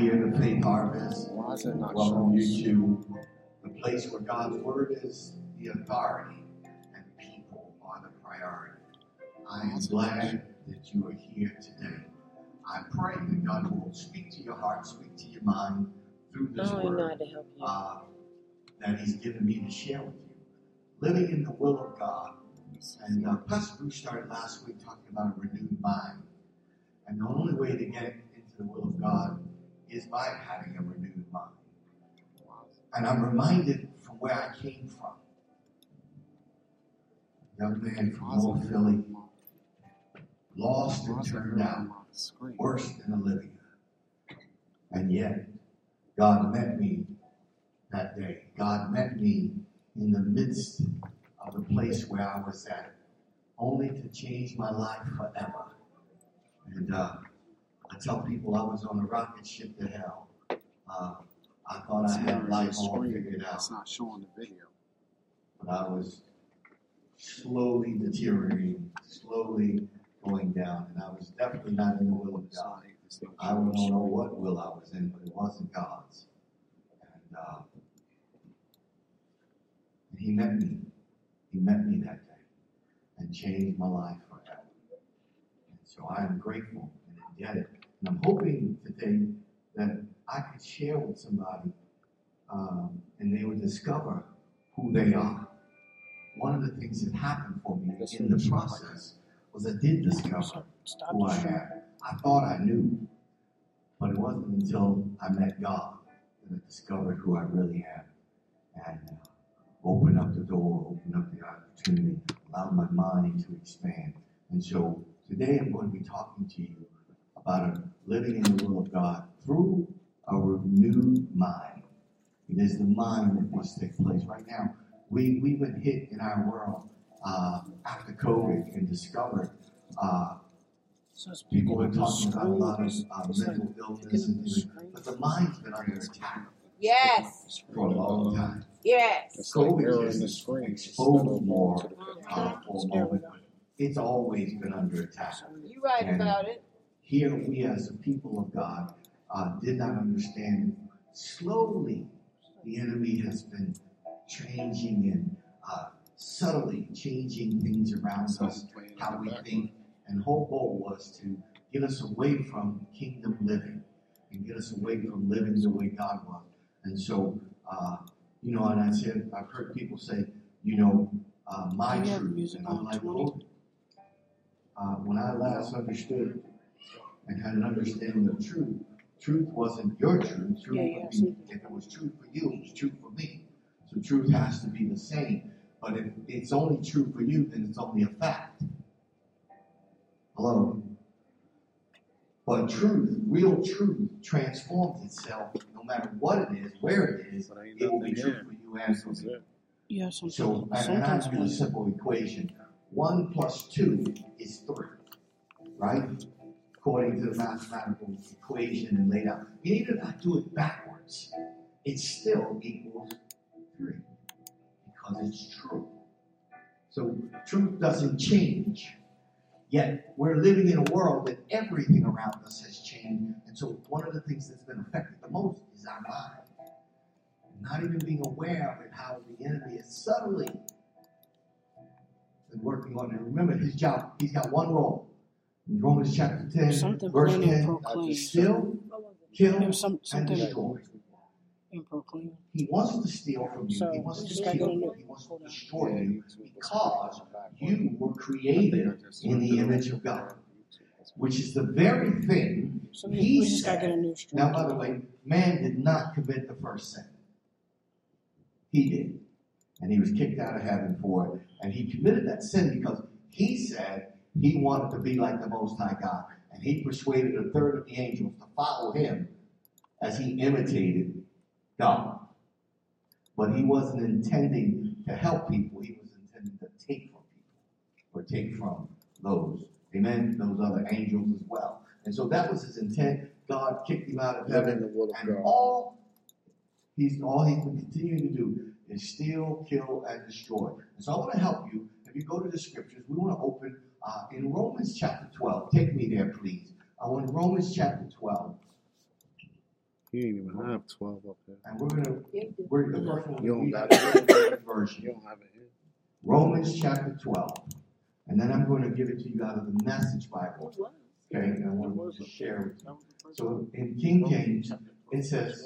here, the Faith Harvest. Why is it not Welcome showing? you to the place where God's Word is the authority and people are the priority. I am glad that you are here today. I pray that God will speak to your heart, speak to your mind through this Word that He's given me to share with you. Living in the will of God. And Pastor Bruce started last week talking about a renewed mind. And the only way to get into the will of God is by having a renewed mind. And I'm reminded from where I came from. A young man from North Philly, lost and turned out, worse than Olivia. And yet, God met me that day. God met me in the midst of the place where I was at, only to change my life forever. And I tell people I was on a rocket ship to hell. I thought I had life all figured out. It's not showing the video. But I was slowly deteriorating, slowly going down, and I was definitely not in the will of God. I don't know what will I was in, but it wasn't God's. And He met me. He met me that day and changed my life forever. And so I am grateful and indebted. And I'm hoping today that I could share with somebody and they would discover who they are. One of the things that happened for me in the process was I did discover who I am. I thought I knew, but it wasn't until I met God that I discovered who I really am. And open up the door, open up the opportunity, allow my mind to expand. And so today I'm going to be talking to you about living in the will of God through a renewed mind. It is the mind that must take place. Right now, we've been hit in our world after COVID and discovered people are talking about a lot of mental illness and things, but the mind's been under attack. Yes. For a long time. Yes. COVID has exposed more for a moment, but it's always been under attack. You're right about it. Here we as a people of God did not understand. Slowly, the enemy has been changing and subtly changing things around us, how we think. And the whole goal was to get us away from kingdom living and get us away from living the way God was. And so, and I said, I've heard people say, my truth. And I'm like, well, when I last understood and had an understanding of truth wasn't your truth. Truth would be, if it was truth for you, it was truth for me. So truth has to be the same. But if it's only true for you, then it's only a fact. Hello? But truth, real truth, transforms itself no matter what it is, where it is, it will be true for you and for me. Yeah, so, and I do a simple equation. 1 plus 2 is 3, right? According to the mathematical equation and laid out. Even if I do it backwards, it still equals 3 because it's true. So truth doesn't change. Yet, we're living in a world that everything around us has changed. And so, one of the things that's been affected the most is our mind. Not even being aware of it, how the enemy is subtly been working on it. Remember, his job, he's got one role. In Romans chapter 10, verse 10, to steal, kill, and destroy. He wants to steal from you. He wants to kill you. He wants to destroy you because you were created in the image of God, which is the very thing he said. Now, by the way, man did not commit the first sin. He did. And he was kicked out of heaven for it. And he committed that sin because he said he wanted to be like the Most High God. And he persuaded a third of the angels to follow him as he imitated God. But he wasn't intending to help people. He was intending to take from people. Or take from those. Amen? Those other angels as well. And so that was his intent. God kicked him out of heaven. And all he's been continuing to do is steal, kill, and destroy. And so I want to help you. If you go to the scriptures, we want to open in Romans chapter 12. Take me there, please. I want Romans chapter 12. He ain't even have 12 up there. And we're the first one. You don't we got have it. version. You don't have it here. Romans chapter 12. And then I'm going to give it to you out of the Message Bible. Okay, and I want to share with you. So in King James, it says,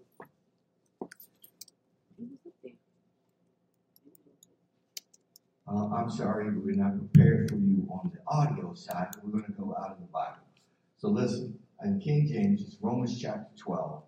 I'm sorry, we're not prepared for you on the audio side. We're going to go out of the Bible. So listen, in King James, it's Romans chapter 12,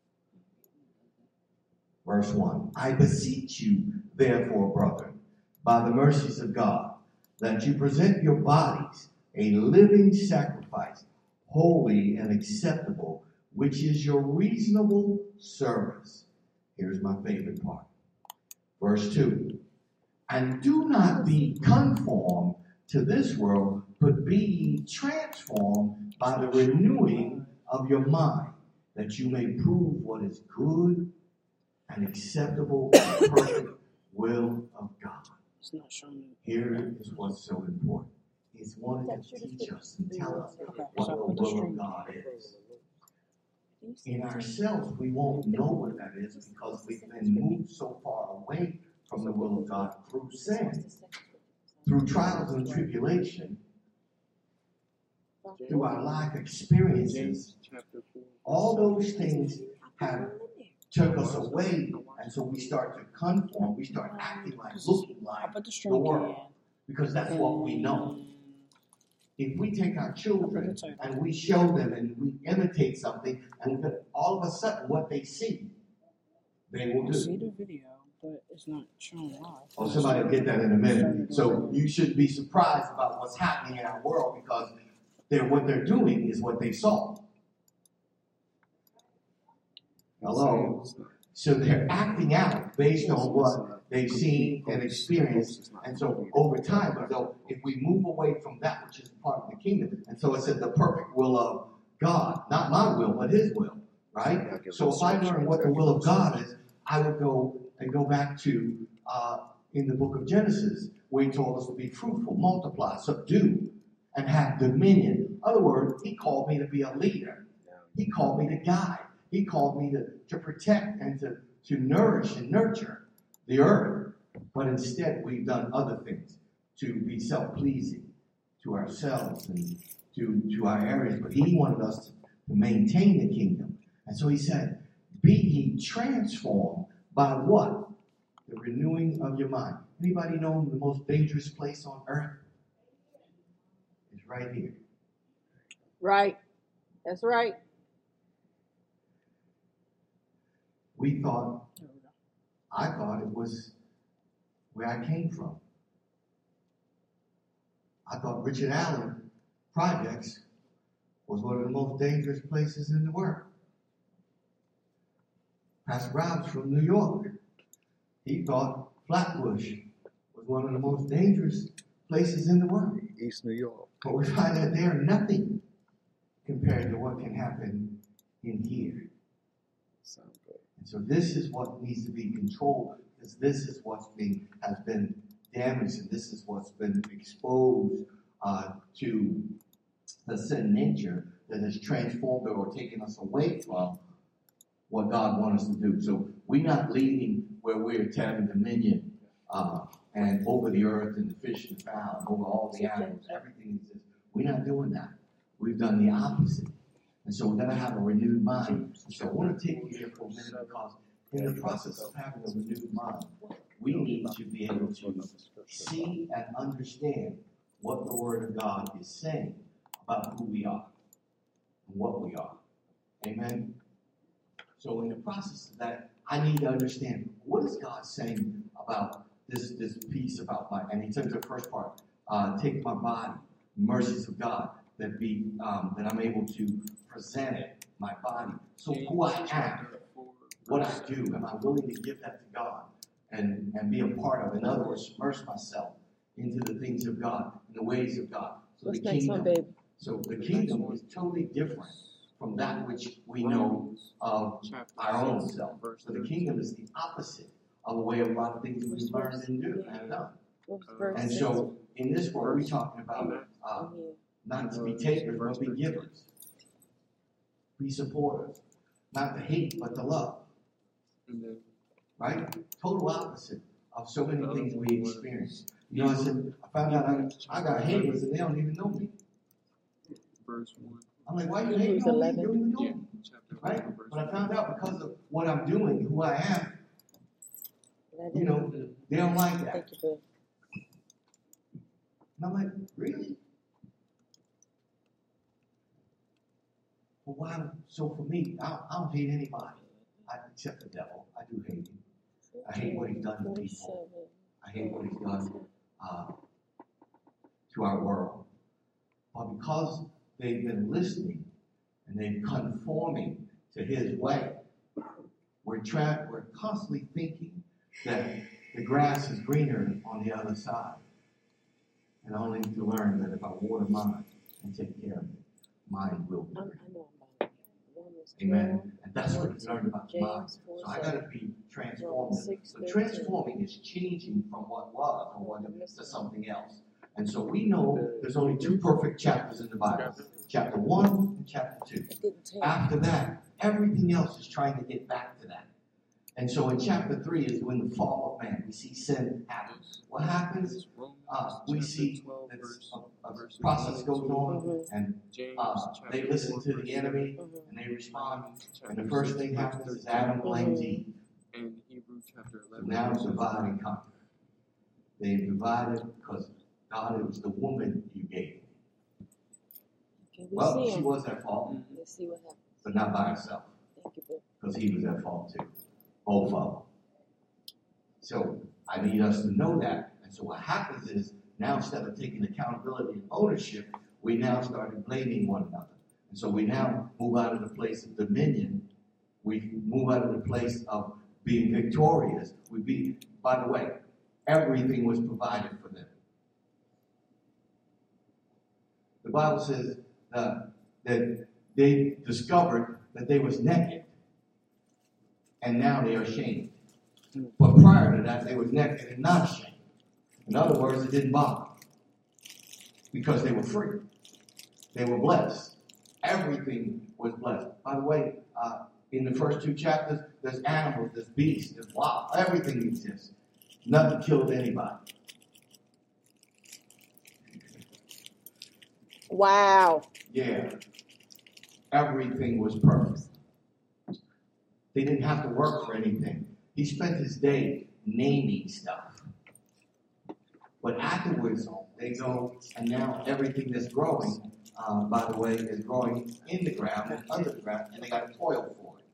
verse 1. I beseech you, therefore, brethren, by the mercies of God, that you present your bodies a living sacrifice, holy and acceptable, which is your reasonable service. Here's my favorite part. Verse 2. And do not be conformed to this world, but be ye transformed by the renewing of your mind, that you may prove what is good and acceptable and perfect will of God. Here is what's so important. He's wanting to teach us and tell us what the will of God is. In ourselves, we won't know what that is because we've been moved so far away from the will of God through sin, through trials and tribulation, through our life experiences. All those things have took us away, and so we start to conform. We start acting like, looking like the world, because that's what we know. If we take our children and we show them and we imitate something, and all of a sudden what they see, they will do. See the video, but it's not shown live. Oh, somebody will get that in a minute. So you shouldn't be surprised about what's happening in our world, because what they're doing is what they saw. Hello? So they're acting out based on what they've seen and experienced. And so over time, so if we move away from that which is part of the kingdom, and so it said the perfect will of God, not my will, but his will, right? So if I learn what the will of God is, I would go back to in the book of Genesis, where he told us to be fruitful, multiply, subdue, and have dominion. In other words, he called me to be a leader. He called me to guide. He called me to protect and to nourish and nurture the earth. But instead, we've done other things to be self-pleasing to ourselves and to our areas. But he wanted us to maintain the kingdom. And so he said, be ye transformed by what? The renewing of your mind. Anybody know the most dangerous place on earth? It's right here. Right. That's right. I thought it was where I came from. I thought Richard Allen Projects was one of the most dangerous places in the world. Pastor Rob's from New York. He thought Flatbush was one of the most dangerous places in the world. East New York. But we find that they are nothing compared to what can happen in here. Sounds good. And so this is what needs to be controlled, because this is has been damaged, and this is what's been exposed to the sin nature that has transformed or taken us away from what God wants us to do. So we're not leading where we're having dominion and over the earth and the fish and fowl, over all the animals, everything exists. We're not doing that. We've done the opposite. And so we're going to have a renewed mind. So I want to take you here for a minute, because in the process of having a renewed mind, we need to be able to see and understand what the Word of God is saying about who we are and what we are. Amen? So in the process of that, I need to understand, what is God saying about this piece about and he took the first part, take my body, mercies of God, that I'm able to present it, my body. So who I am, what I do, am I willing to give that to God and be a part of? In other words, immerse myself into the things of God, in the ways of God. So the kingdom, so the kingdom is totally different from that which we know of our own self. So the kingdom is the opposite of the way a lot of things we've learned and do and done. And so in this world, we're talking about not to be takers, but be givers. Be supporters. Not the hate, but the love. Right? Total opposite of so many things we experience. You know, I found out I got haters and they don't even know me. Verse 1. I'm like, why are you hating on me? You don't even know me. Right? But I found out because of what I'm doing, who I am, you know, they don't like that. And I'm like, really? Well, why? So for me, I don't hate anybody except the devil. I do hate him. I hate what he's done to people. I hate what he's done to our world. But because they've been listening and they're conforming to his way, we're constantly thinking that the grass is greener on the other side. And only to learn that if I water mine and take care of it, mine will be green. Amen. And that's what we learned about the mind. So I got to be transformed. So transforming is changing from what was or what is to something else. And so we know there's only 2 perfect chapters in the Bible. Chapter 1 and chapter 2. After that, everything else is trying to get back to that. And so in chapter 3 is when the fall of man, we see sin happen. What happens? We see that a process goes on, and they listen to the enemy, and they respond. And the first thing happens is Adam blames Eve. So now it's divide and conquer. They divided because God, it was the woman you gave. Well, she was at fault, but not by herself, because he was at fault too. Both of them. So I need us to know that. And so what happens is, now instead of taking accountability and ownership, we now started blaming one another. And so we now move out of the place of dominion. We move out of the place of being victorious. By the way, everything was provided for them. The Bible says that they discovered that they was naked. And now they are ashamed. But prior to that, they were naked and not ashamed. In other words, it didn't bother them. Because they were free. They were blessed. Everything was blessed. By the way, in the first 2 chapters, there's animals, there's beasts, there's wild. Everything exists. Nothing killed anybody. Wow. Yeah. Everything was perfect. They didn't have to work for anything. He spent his day naming stuff. But afterwards, they go, and now everything that's growing, by the way, is growing in the ground and under the ground, and they got to toil for it.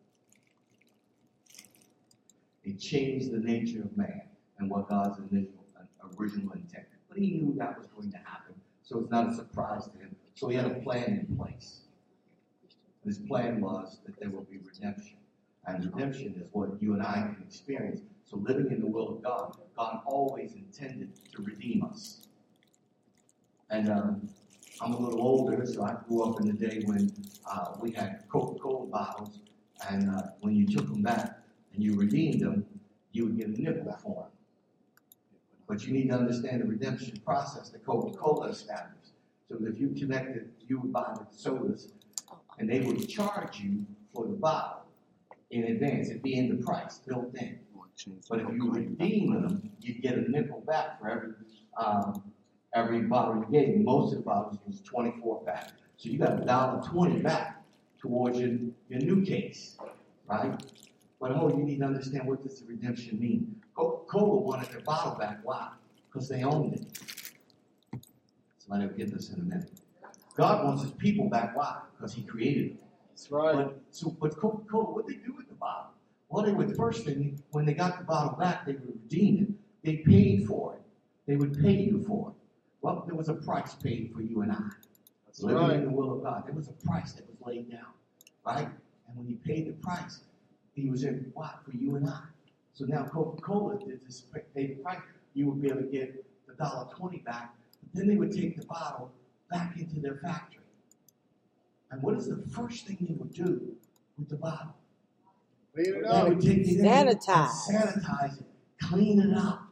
It changed the nature of man and what God's original intent. But he knew that was going to happen, so it's not a surprise to him. So he had a plan in place. His plan was that there will be redemption. And redemption is what you and I can experience. So living in the will of God, God always intended to redeem us. And I'm a little older, so I grew up in the day when we had Coca-Cola bottles, and when you took them back and you redeemed them, you would get a nickel for them. But you need to understand the redemption process that Coca-Cola established. So that if you connected, you would buy the sodas, and they would charge you for the bottle in advance. It'd be in the price, built in. But if you redeem them, you'd get a nickel back for every bottle you gave. Most of the bottles was 24 pack. So you got $1.20 back towards your new case, right? But you need to understand what does the redemption mean. Coca-Cola wanted their bottle back. Why? Because they owned it. Somebody will get this in a minute. God wants his people back. Why? Because he created them. That's right. But Coca-Cola, what did they do with the bottle? Well, they would first thing, when they got the bottle back, they would redeem it. They paid for it. They would pay you for it. Well, there was a price paid for you and I. That's living right. in the will of God. There was a price that was laid down, right? And when he paid the price, he was in what? For you and I. So now Coca-Cola did this, pay the price. You would be able to get the $1.20 back. But then they would take the bottle back into their factory. And what is the first thing they would do with the bottle? Clean it They up. would take it in and sanitize it, clean it up.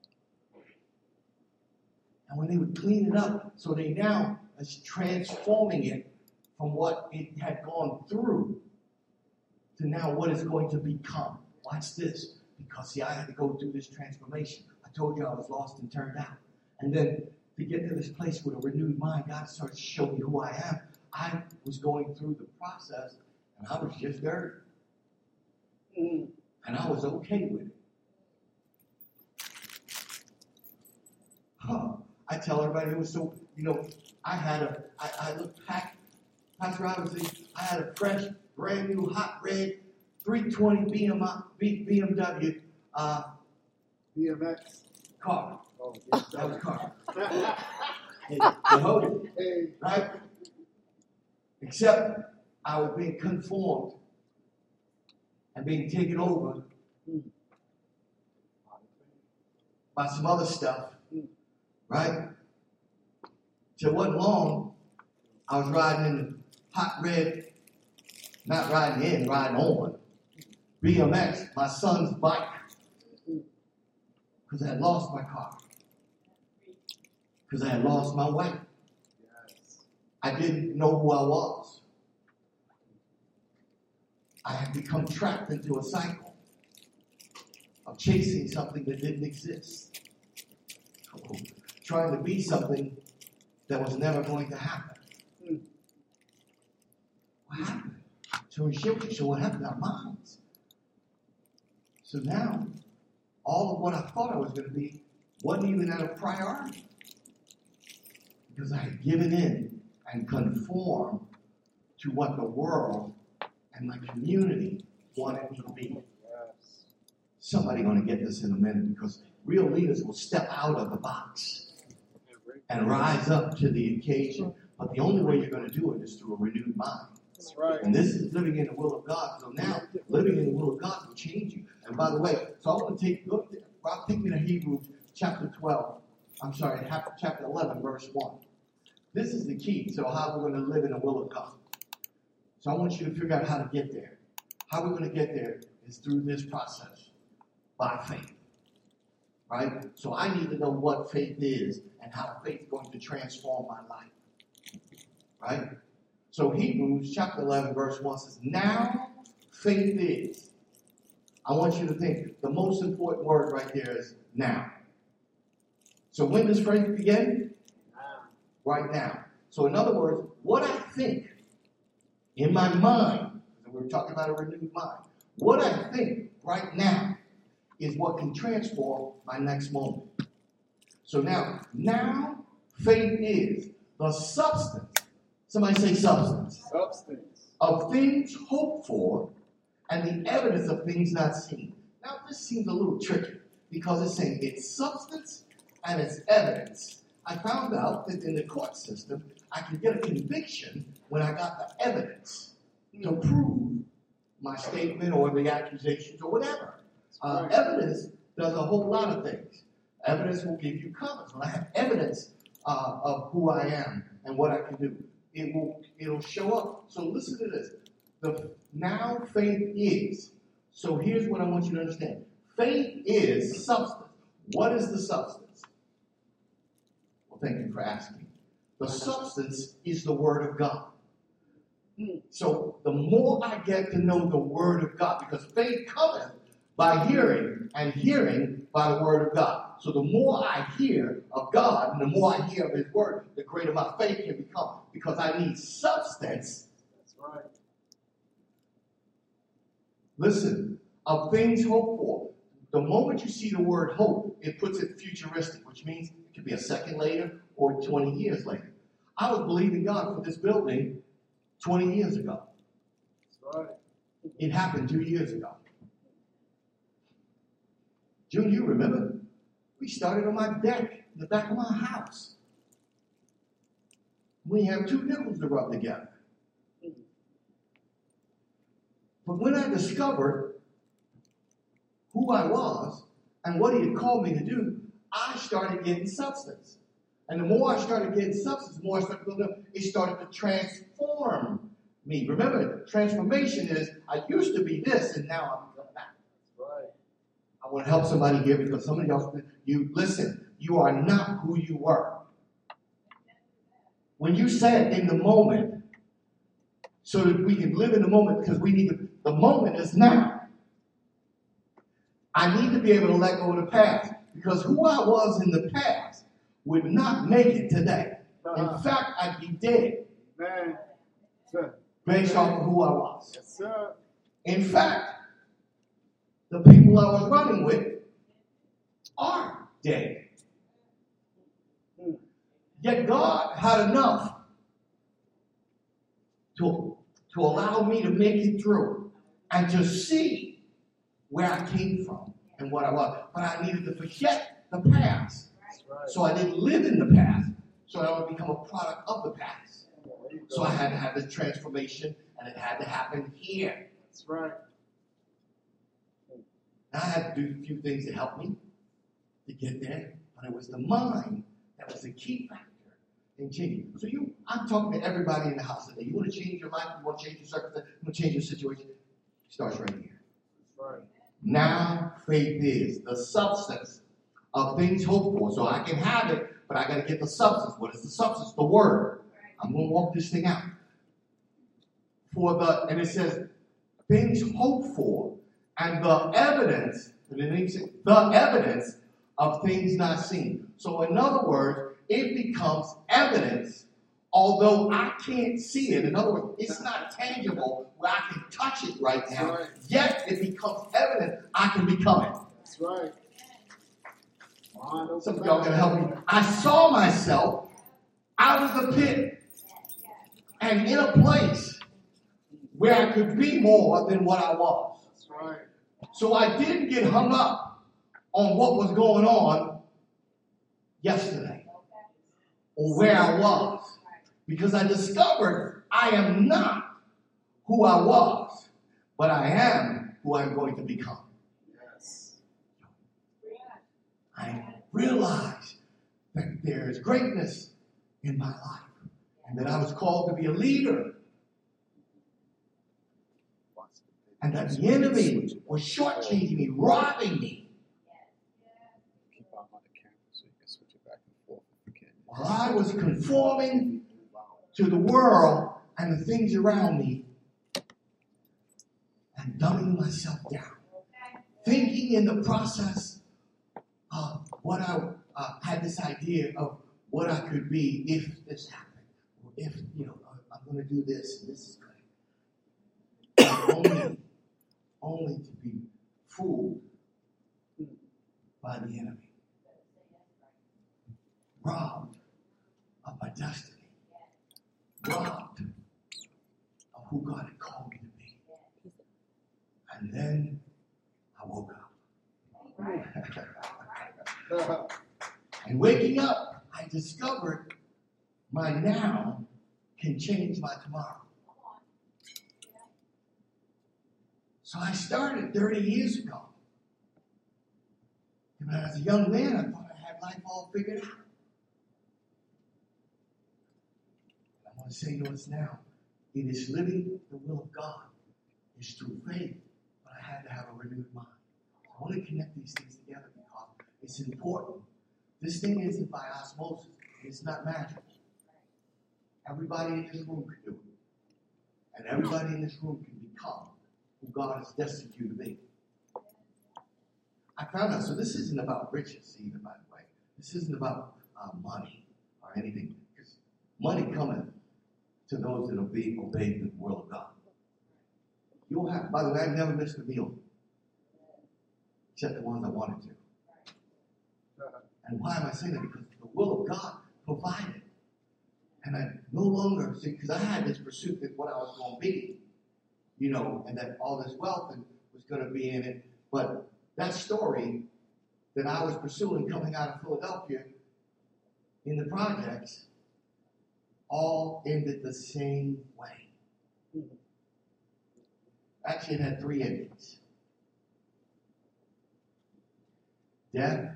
And when they would clean it up, so they now is transforming it from what it had gone through to now what it's going to become. Watch this. Because, see, I had to go through this transformation. I told you I was lost and turned out. And then to get to this place with a renewed mind, God started to show me who I am. I was going through the process, and I was just dirty. And I was okay with it. I tell everybody it was so, I looked packed. Pastor Robinson, I had a fresh, brand new, hot red 320 BMW BMX. car. Oh, That was a car. Hey, right? Except I was being conformed and being taken over by some other stuff, right? So it wasn't long, I was riding in the hot red, not riding in, riding on, BMX, my son's bike, because I had lost my car, because I had lost my wife. I didn't know who I was. I had become trapped into a cycle of chasing something that didn't exist, trying to be something that was never going to happen. What happened? So we shifted. So what happened? Our minds. So now, all of what I thought I was going to be wasn't even at a priority. Because I had given in and conformed to what the world and my community wanted me to be. Somebody's going to get this in a minute, because real leaders will step out of the box and rise up to the occasion. But the only way you're going to do it is through a renewed mind. That's right. And this is living in the will of God. So now, living in the will of God will change you. And by the way, so I want to take me to Hebrews chapter 11, verse 1. This is the key to how we're going to live in the will of God. So I want you to figure out how to get there. How we're going to get there is through this process, by faith. Right? So I need to know what faith is and how faith is going to transform my life. Right? So Hebrews chapter 11, verse 1 says, now faith is. I want you to think, the most important word right there is now. So when does faith begin? Right now. So in other words, what I think in my mind, and we're talking about a renewed mind, what I think right now is what can transform my next moment. So now faith is the substance. Somebody say substance. Substance. Of things hoped for and the evidence of things not seen. Now this seems a little tricky because it's saying it's substance and it's evidence. I found out that in the court system, I could get a conviction when I got the evidence to prove my statement or the accusations or whatever. Evidence does a whole lot of things. Evidence will give you comments. When I have evidence of who I am and what I can do, it'll show up. So listen to this. Now faith is. So here's what I want you to understand. Faith is substance. What is the substance? Well, thank you for asking. The substance is the Word of God. So the more I get to know the Word of God, because faith cometh by hearing, and hearing by the Word of God. So the more I hear of God, and the more I hear of His Word, the greater my faith can become. Because I need substance. That's right. Listen, of things hoped for. The moment you see the word hope, it puts it futuristic, which means it could be a second later or 20 years later. I was believing God for this building 20 years ago. That's right. It happened 2 years ago. June, you remember? We started on my deck in the back of my house. We have 2 nickels to rub together. But when I discovered who I was and what He had called me to do, I started getting substance. And the more I started getting substance, the more I started building up, it started to transform me. Remember, transformation is, I used to be this, and now I'm that. That's right. I want to help somebody here because somebody else, you are not who you were. When you said in the moment, so that we can live in the moment, because we need The moment is now. I need to be able to let go of the past because who I was in the past would not make it today. In fact, I'd be dead. Man. Based off of who I was. Yes, sir. In fact, the people I was running with are dead. Yet God had enough to allow me to make it through and to see where I came from and what I was. But I needed to forget the past. Right. So I didn't live in the past. So I would become a product of the past. So I had to have this transformation, and it had to happen here. That's right. I had to do a few things to help me to get there, but it was the mind that was the key factor in changing. So I'm talking to everybody in the house today. You want to change your life? You want to change your circumstance? You want to change your situation? It starts right here. That's right. Now faith is the substance of things hoped for. So I can have it, but I got to get the substance. What is the substance? The word. I'm going to walk this thing out. And it says, things hoped for, and the evidence, the evidence of things not seen. So in other words, it becomes evidence, although I can't see it. In other words, it's not tangible where I can touch it right now. Right. Yet it becomes evident I can become it. That's right. Some of y'all can help me. I saw myself out of the pit and in a place where I could be more than what I was. That's right. So I didn't get hung up on what was going on yesterday or where I was, because I discovered I am not who I was, but I am who I'm going to become. Yes. I realized that there is greatness in my life and that I was called to be a leader. And that the enemy was shortchanging me, robbing me. While I was conforming to the world and the things around me and dumbing myself down. Thinking in the process of what I had this idea of what I could be if this happened. Or if, I'm going to do this and this is great. Only to be fooled by the enemy. Robbed of my destiny. Robbed of who God had called me to be. And then I woke up. And waking up, I discovered my now can change my tomorrow. So I started 30 years ago. And when I was a young man, I thought I had life all figured out. I want to say to us now, it is living the will of God. It's through faith, but I had to have a renewed mind. I want to connect these things together because it's important. This thing isn't by osmosis. It's not magic. Everybody in this room can do it. And everybody in this room can become who God has destined you to be. I found out, so this isn't about riches either, by the way. This isn't about money or anything. Because money cometh to those that obey the will of God. You'll have, by the way, I've never missed a meal. Except the ones I wanted to. And why am I saying that? Because the will of God provided. And I no longer, see, because I had this pursuit that what I was going to be. And that all this wealth was going to be in it. But that story that I was pursuing coming out of Philadelphia in the projects all ended the same way. Actually, it had 3 endings. Death,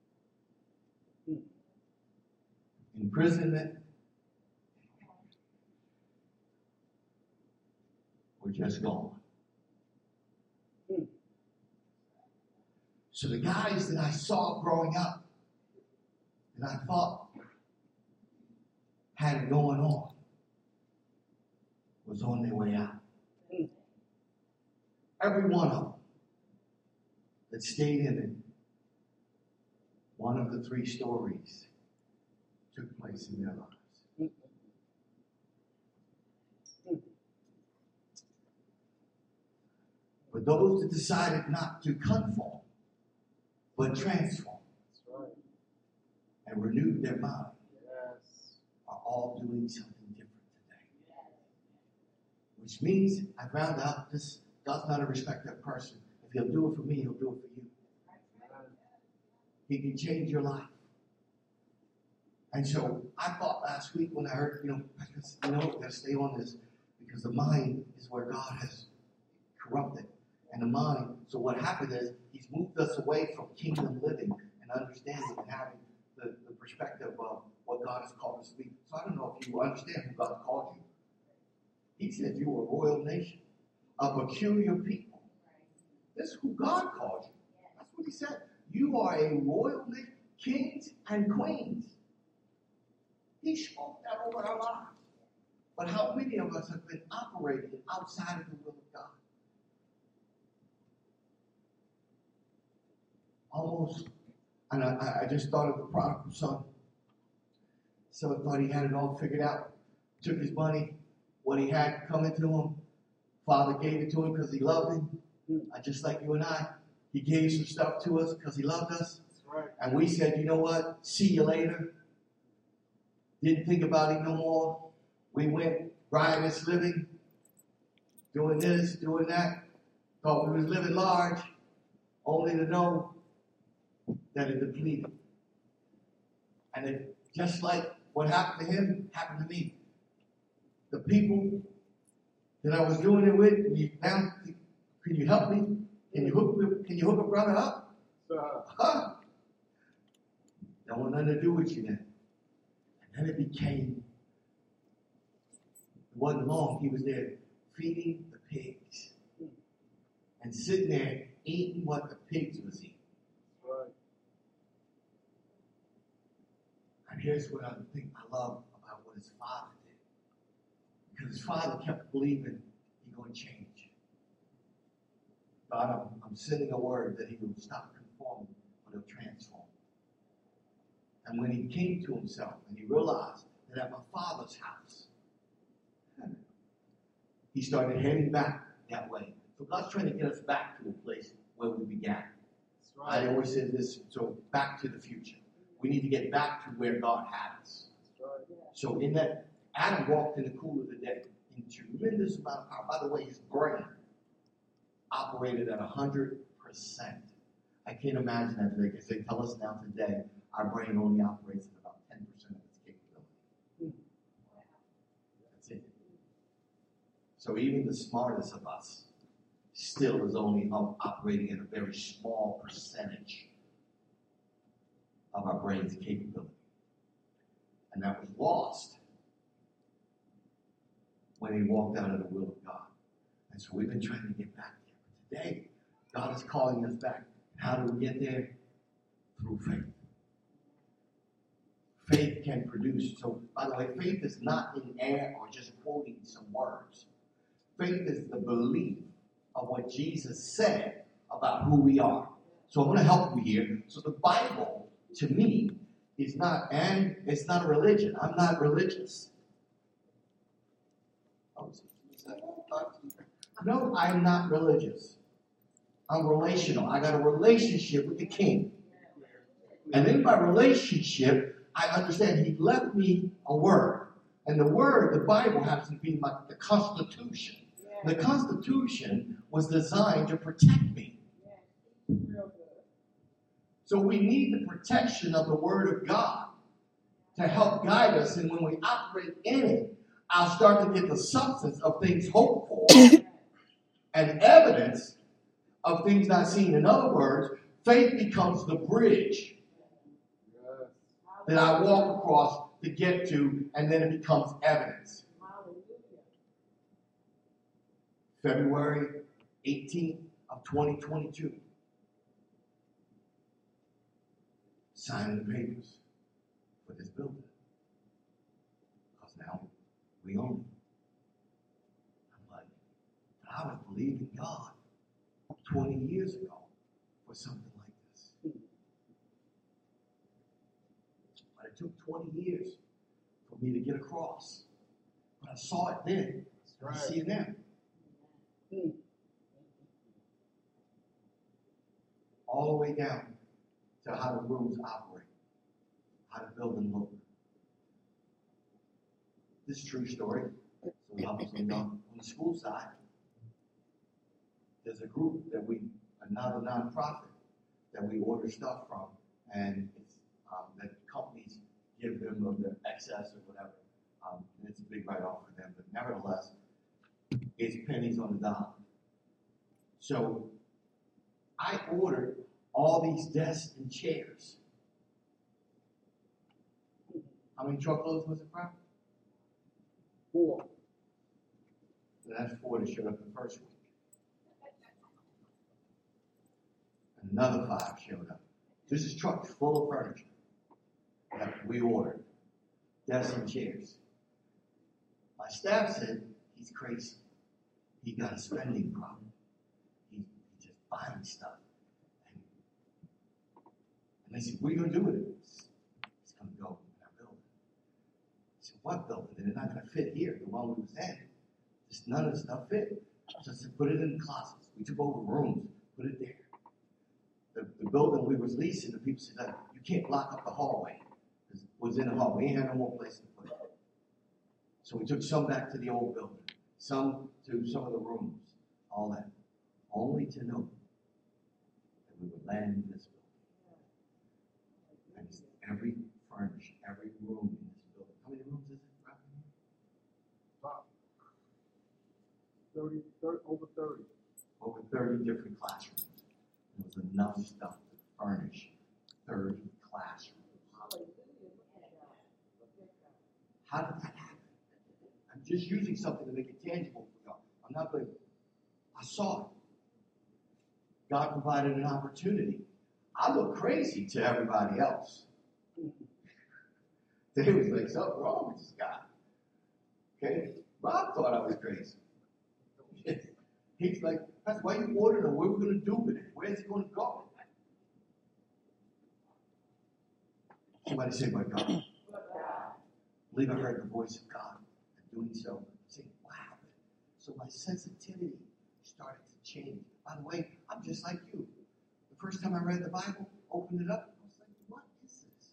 imprisonment, or just gone. So the guys that I saw growing up, that I thought had it going on, was on their way out. every one of them that stayed in it, one of the three stories took place in their lives. But those that decided not to conform, but transform, and renewed their mind, are all doing something different today. Which means I found out this God's not a respecter of person. If he'll do it for me, he'll do it for you. He can change your life. And so I thought last week when I heard, we've got to stay on this because the mind is where God has corrupted. And the mind, so what happened is he's moved us away from kingdom living and understanding and having the perspective of what God has called us to be. So I don't know if you understand who God called you. He said you were a royal nation, a peculiar people. This is who God called you. That's what he said. You are a royal nation, kings and queens. He spoke that over our lives. But how many of us have been operating outside of the will of God? Almost, and I just thought of the prodigal son. So I thought he had it all figured out. Took his money, what he had coming to him. Father gave it to him because he loved him. Just like you and I. He gave some stuff to us because he loved us. Right. And we said, you know what? See you later. Didn't think about it no more. We went riotous living, doing this, doing that. Thought we was living large, only to know that it depleted. And it, just like what happened to him, happened to me. The people that I was doing it with, now, can you help me? Can you hook a brother up? Don't want nothing to do with you then. And then it became, it wasn't long, he was there feeding the pigs. And sitting there eating what the pigs was eating. Right. And here's what I think I love about what his father did. Because his father kept believing he's going to change. God, I'm sending a word that he will stop conforming, but he'll transform. And when he came to himself and he realized that at my father's house, he started heading back that way. So God's trying to get us back to a place where we began. Right. I always said this, so back to the future. We need to get back to where God had us. Right. So in that, Adam walked in the cool of the day in tremendous amount of power. By the way, his brain operated at 100%. I can't imagine that today because they tell us now today our brain only operates at about 10% of its capability. That's it. So even the smartest of us still is only operating at a very small percentage of our brain's capability. And that was lost when he walked out of the will of God. And so we've been trying to get back there. But today, God is calling us back. How do we get there? Through faith. Faith can produce. So, by the way, faith is not in air or just quoting some words. Faith is the belief of what Jesus said about who we are. So I'm going to help you here. So the Bible, to me, is not, and it's not a religion. I'm not religious. No, I'm not religious. I'm relational. I got a relationship with the King. And in my relationship, I understand he left me a word. And the word, the Bible, happens to be like the Constitution. The Constitution was designed to protect me. So we need the protection of the Word of God to help guide us. And when we operate in it, I'll start to get the substance of things hoped for and evidence of things not seen. In other words, faith becomes the bridge that I walk across to get to, and then it becomes evidence. February 18th of 2022. Signing the papers for this building. Because now we own it. I'm like, I was believing God 20 years ago for something like this. But it took 20 years for me to get across. But I saw it then. I see it now. All the way down to how the rooms operate, how the building look. This is a true story. So it helps me know. On the school side, there's a group that another nonprofit that we order stuff from, and it's that companies give them of their excess or whatever. And it's a big write-off for them, but nevertheless, it's pennies on the dollar. So I ordered all these desks and chairs. How many truckloads was it from? 4. So that's 4 that showed up the first week. And another 5 showed up. This is trucks full of furniture that we ordered. Desks and chairs. My staff said, he's crazy. He got a spending problem. He's just buying stuff. And they said, what are you going to do with it? It's going to go in our building. I said, what building? They're not going to fit here. The one we was in, just none of the stuff fit. So I said, put it in the closets. We took over rooms, put it there. The building we was leasing, the people said, you can't block up the hallway. It was in the hallway. We ain't had no more place to put it. So we took some back to the old building, some to some of the rooms, all that. Only to know that we would land in this building. And it's every furnished, every room in this building. How many rooms is it? 30, over 30. Over 30 different classrooms. There was enough stuff to furnish 30 classrooms. How did that happen? I'm just using something to make it tangible for y'all. I'm not going. I saw it. God provided an opportunity. I look crazy to everybody else. They was like, something wrong with this guy. Okay? Rob thought I was crazy. He's like, that's why you ordered him. What are we going to do with it? Where's it going to go? Somebody say, my God. I believe I heard the voice of God. And doing so, saying, wow. So my sensitivity started to change. By the way, I'm just like you. The first time I read the Bible, opened it up, I was like, what is this?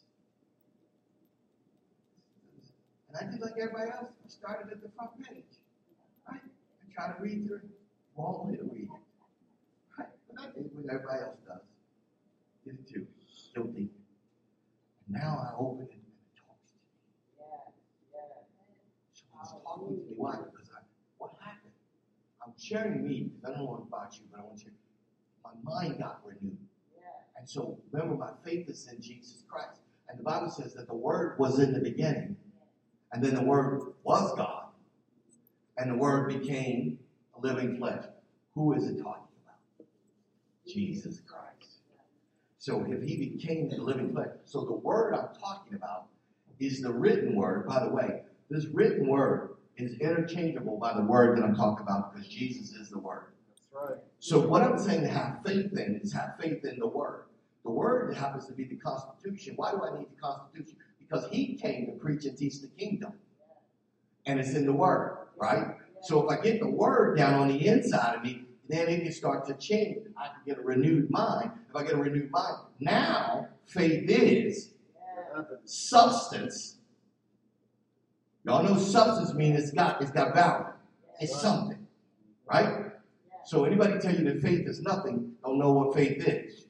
And I did like everybody else. I started at the front page. Right? I tried to read through it. Wrong way to read it. Right? But I did what everybody else does. Did it too. Guilty. And now I open it and it talks to me. So it's talking to me. Why? Because what happened? I'm sharing me because I don't know about you, but I want you. My mind got renewed. And so remember, my faith is in Jesus Christ. And the Bible says that the Word was in the beginning. And then the Word was God. And the Word became a living flesh. Who is it talking about? Jesus Christ. So if he became the living flesh. So the Word I'm talking about is the written Word. By the way, this written Word is interchangeable by the Word that I'm talking about because Jesus is the Word. That's right. So what I'm saying to have faith in is have faith in the Word. The Word happens to be the Constitution. Why do I need the Constitution? Because he came to preach and teach the kingdom. And it's in the Word, right? So if I get the Word down on the inside of me, then it can start to change. I can get a renewed mind. If I get a renewed mind, now faith is substance. Y'all know substance means it's got value. It's something, right? So anybody tell you that faith is nothing, don't know what faith is.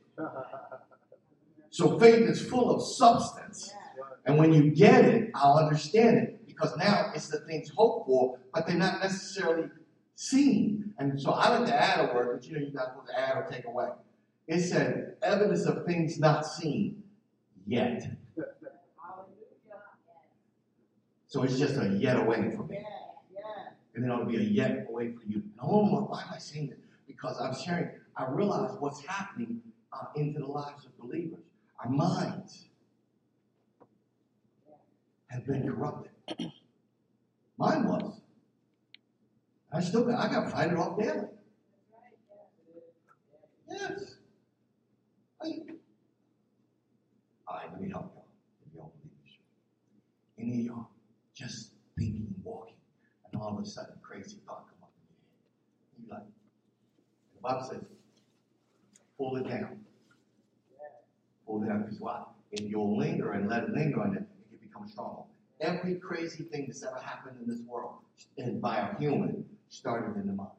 So faith is full of substance. And when you get it, I'll understand it. Because now it's the things hoped for, but they're not necessarily seen. And so I like to add a word, but you're not supposed to add or take away. It said, evidence of things not seen yet. So it's just a yet away from me. And then it'll be a yet away from you. And why am I saying this? Because I'm sharing, I realize what's happening into the lives of believers. Our minds have been corrupted. Mine was. I got to fight it off daily. The Bible says, pull it down. Pull it down, because why? If you'll linger and let it linger on it, it can become a stronghold. Every crazy thing that's ever happened in this world, and by a human, started in the mind.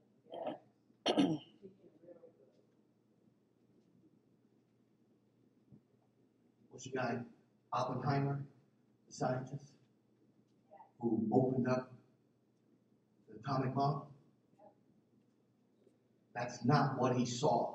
What's the guy? Oppenheimer, the scientist, who opened up the atomic bomb? That's not what he saw.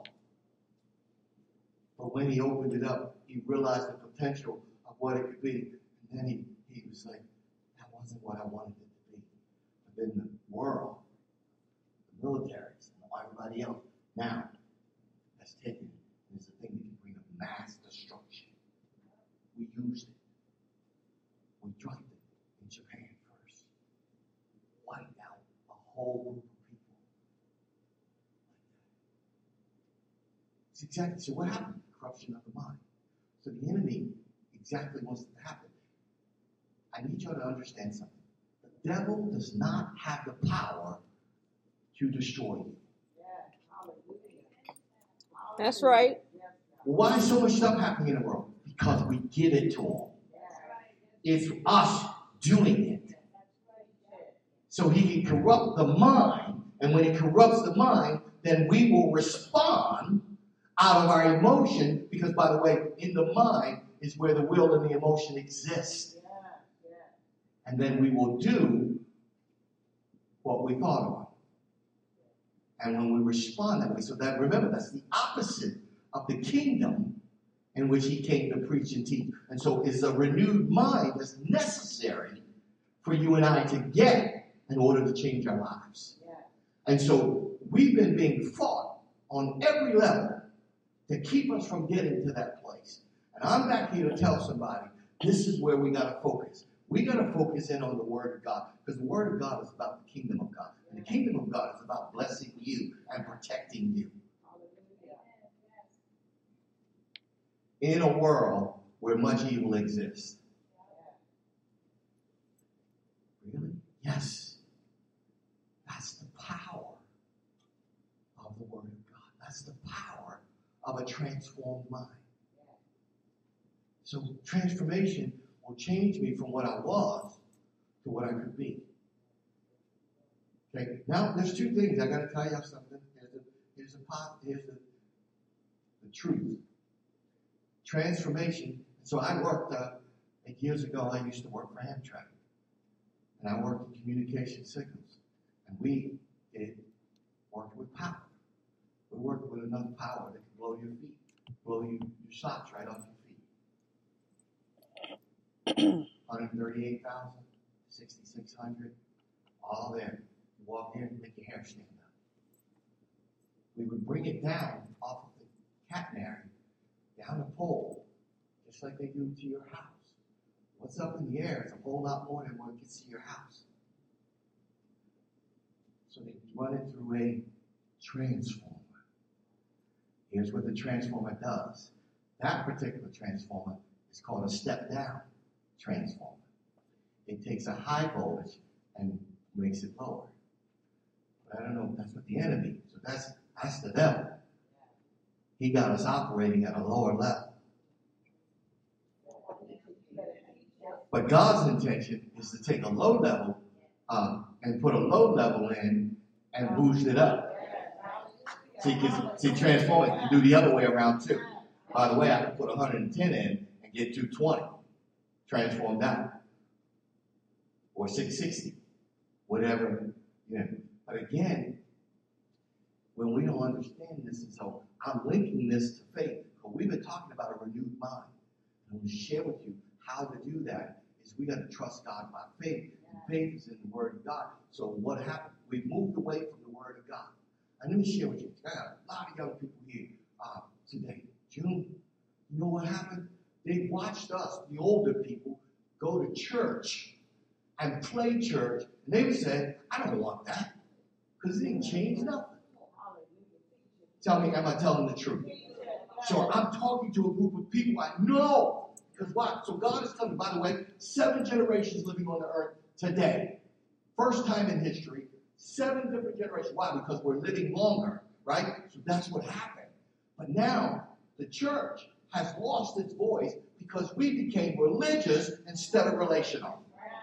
But when he opened it up, he realized the potential of what it could be. And then he was like, that wasn't what I wanted it to be. But then the world, the militaries, and everybody else, now has taken it. And it's a thing that can bring a mass destruction. We used it. We dropped it in Japan first. Wiped out a whole group of people. It's exactly, so what happened? Corruption of the mind. So the enemy exactly wants it to happen. I need you to understand something. The devil does not have the power to destroy you. That's right. Well, why is so much stuff happening in the world? Because we give it to him. It's us doing it. So he can corrupt the mind, and when he corrupts the mind, then we will respond out of our emotion, because, by the way, in the mind is where the will and the emotion exist. And then we will do what we thought on. And when we respond that way, so that, remember, that's the opposite of the kingdom in which he came to preach and teach. And so it's a renewed mind that's necessary for you and I to get in order to change our lives. And so we've been being fought on every level to keep us from getting to that place. And I'm back here to tell somebody, this is where we got to focus. We got to focus in on the Word of God, because the Word of God is about the kingdom of God. And the kingdom of God is about blessing you and protecting you. In a world where much evil exists. Really? Yes. That's the power of the Word of God. That's the power of a transformed mind. So transformation will change me from what I was to what I could be. Okay. Now, there's two things. I got to tell you something. Here's the truth. Transformation. So I worked, years ago, I used to work for Amtrak. And I worked in communication signals. And we worked with power. We worked with enough power that could blow your feet, blow your socks right off your feet. 138,000, 6,600, all there. You walk in and make your hair stand up. We would bring it down off of the catenary, down the pole, just like they do to your house. What's up in the air is a whole lot more than what gets to your house. So they run it through a transformer. Here's what the transformer does. That particular transformer is called a step-down transformer. It takes a high voltage and makes it lower. But I don't know if that's what the enemy, so that's the devil. He got us operating at a lower level. But God's intention is to take a low level and put a low level in and boost it up. See, transform it. You do the other way around too. By the way, I can put 110 in and get 220. Transform that. Or 660. Whatever. But again, when we don't understand this, and so I'm linking this to faith, because we've been talking about a renewed mind. And I'm going to share with you how to do that is we got to trust God by faith. And faith is in the Word of God. So what happened? We've moved away from the Word of God. And let me share with you. I got a lot of young people here today. June, you know what happened? They watched us, the older people, go to church and play church. And they would say, I don't want that. Because it didn't change nothing. Tell me, am I telling the truth? So I'm talking to a group of people I know. Because why? So God is telling, by the way, 7 generations living on the earth today. First time in history, 7 different generations. Why? Because we're living longer. right? So that's what happened. But now the church has lost its voice because we became religious instead of relational.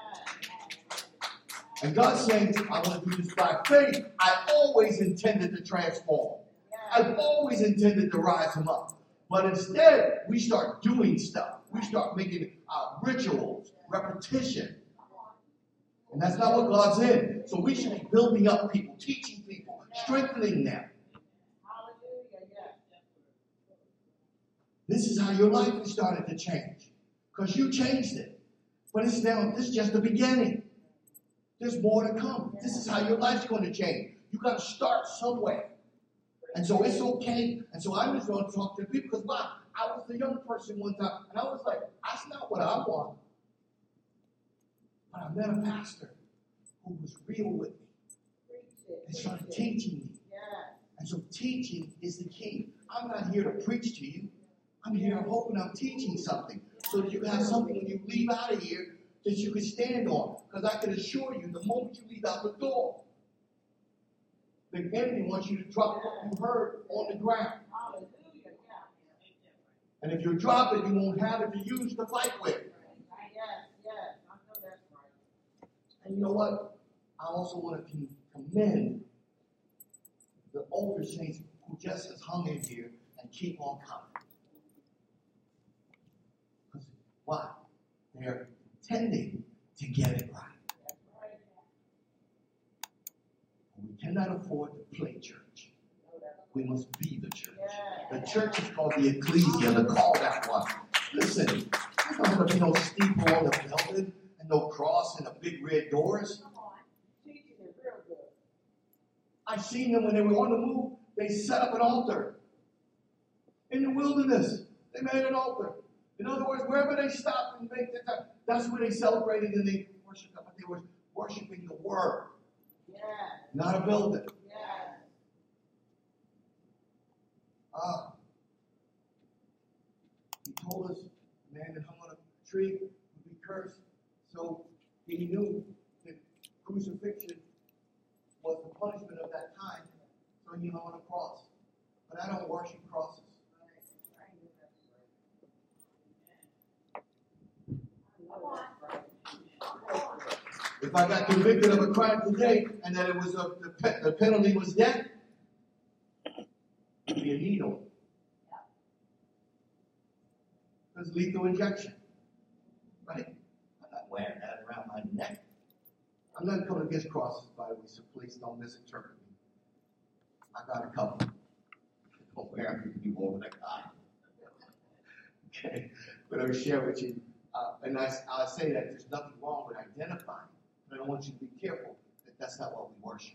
And God's saying, I want to do this by faith. I always intended to transform. I've always intended to rise him up. But instead, we start doing stuff. We start making rituals, repetition. And that's not what God's in. So we should be building up people, teaching people, strengthening them. This is how your life is starting to change. Because you changed it. But this is just the beginning. There's more to come. This is how your life's going to change. You got to start somewhere. And so it's okay. And so I'm just going to talk to people because why? I was the young person one time, and I was like, that's not what I want. But I met a pastor who was real with me and started teaching me. And so teaching is the key. I'm not here to preach to you. I'm here, I'm hoping I'm teaching something so that you have something when you leave out of here that you can stand on. Because I can assure you, the moment you leave out the door, the enemy wants you to drop what you heard on the ground. And if you drop it, you won't have it to use to fight with. And you know what? I also want to commend the older saints who just has hung in here and keep on coming. Because why? They're tending to get it right. We cannot afford to play church. We must be the church. The church is called the ecclesia, the called out one. Listen, there's not going to be no steeple on the building and no cross and the big red doors. I've seen them when they were on the move. They set up an altar in the wilderness. They made an altar. In other words, wherever they stopped and made the time, that's where they celebrated and they worshiped. But they were worshiping the Word, not a building. He told us the man that hung on a tree would be cursed. So he knew that crucifixion was the punishment of that time. So he hung on a cross. But I don't worship crosses. If I got convicted of a crime today and that it was the penalty was death, it'd be a needle. It's lethal injection. Right? I'm not wearing that around my neck. I'm not coming against crosses, by the way, so please don't misinterpret me. I got a couple. Don't wear them, you over the eye. Okay? But I'll share with you. And I say that there's nothing wrong with identifying. But I want you to be careful that that's not what we worship.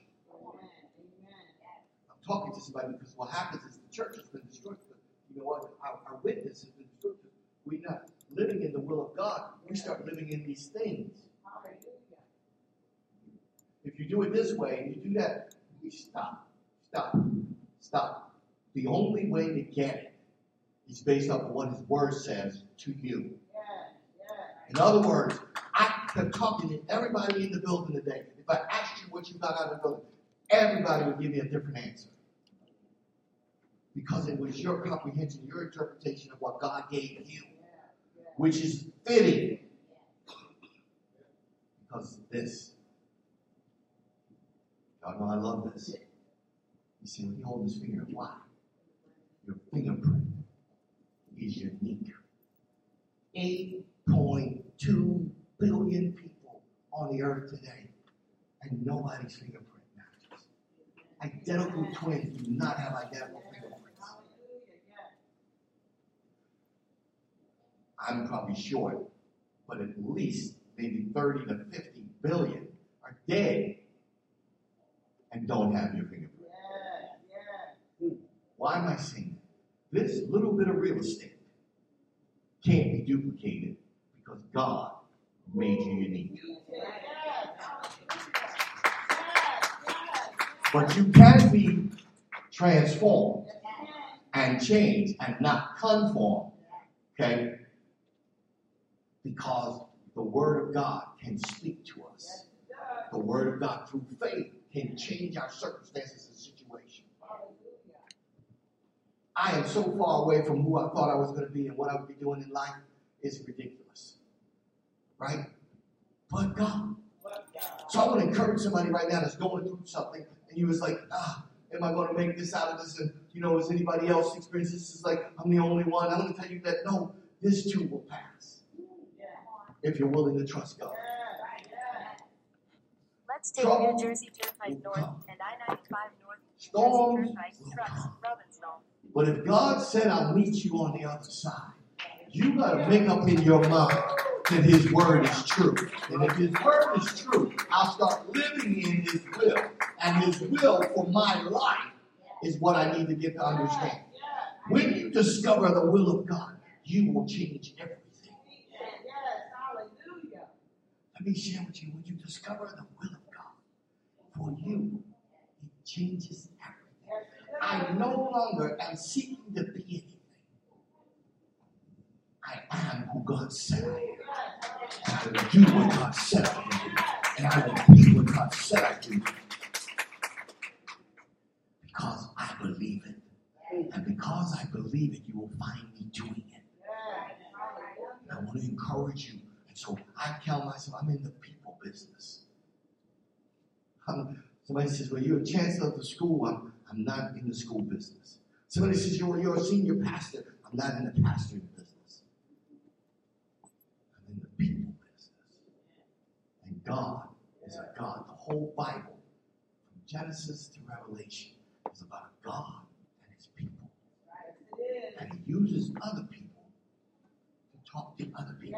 I'm talking to somebody because what happens is the church has been destroyed. But you know what? Our witness has been destroyed. We're not living in the will of God. We start living in these things. If you do it this way and you do that, we stop. The only way to get it is based off of what His Word says to you. In other words, I'm talking to everybody in the building today. If I asked you what you got out of the building, everybody would give me a different answer. Because it was your comprehension, your interpretation of what God gave you, which is fitting. Because this. Y'all know I love this. You see, when you hold this finger, why? Your fingerprint is unique. 8.2 billion people on the earth today, and nobody's fingerprint matches. Identical twins do not have identical fingerprints. I'm probably short, but at least maybe 30 to 50 billion are dead and don't have your fingerprint. Why am I saying that? This little bit of real estate can't be duplicated because God made you unique. But you can be transformed and changed and not conformed. Okay? Because the Word of God can speak to us. The Word of God through faith can change our circumstances and situations. I am so far away from who I thought I was going to be and what I would be doing in life. It's ridiculous. Right? But God. So I want to encourage somebody right now that's going through something and you was like, am I going to make this out of this? And, is anybody else experiencing this? It's like, I'm the only one. I'm going to tell you that, no, this too will pass. If you're willing to trust God. Let's take New Jersey Turnpike North and I-95 North. Storms Jersey Turnpike trucks, Robbinsdale. But if God said, I'll meet you on the other side, you got to make up in your mind that His word is true. And if His word is true, I'll start living in His will. And His will for my life is what I need to get to understand. When you discover the will of God, you will change everything. Let me share with you, when you discover the will of God for you, it changes everything. I no longer am seeking to be anything. I am who God said I am. And I will do what God said I will do. And I will be what God said I do. Because I believe it. And because I believe it, you will find me doing it. And I want to encourage you. And so I count myself, I'm in the people business. Somebody says, well, you're a chancellor of the school. I'm not in the school business. Somebody says, you're a senior pastor. I'm not in the pastoring business. I'm in the people business. And God is a God. The whole Bible, from Genesis to Revelation, is about God and His people. And He uses other people to talk to other people.